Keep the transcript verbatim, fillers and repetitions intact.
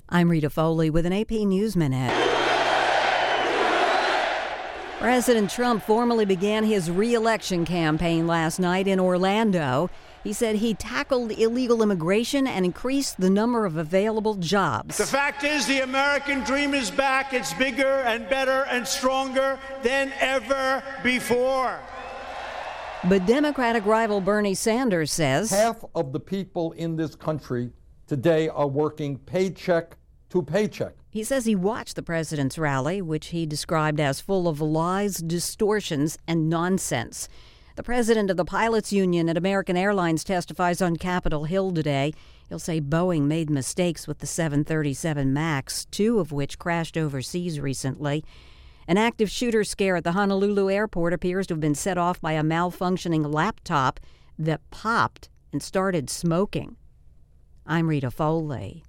I'm Rita Foley with an A P News Minute. President Trump formally began his re-election campaign last night in Orlando. He said he tackled illegal immigration and increased the number of available jobs. The fact is, the American dream is back. It's bigger and better and stronger than ever before. But Democratic rival Bernie Sanders says half of the people in this country today are working paycheck to paycheck. He says he watched the president's rally, which he described as full of lies, distortions, and nonsense. The president of the pilots union at American Airlines testifies on Capitol Hill today. He'll say Boeing made mistakes with the seven thirty-seven MAX, two of which crashed overseas recently. An active shooter scare at the Honolulu airport appears to have been set off by a malfunctioning laptop that popped and started smoking. I'm Rita Foley.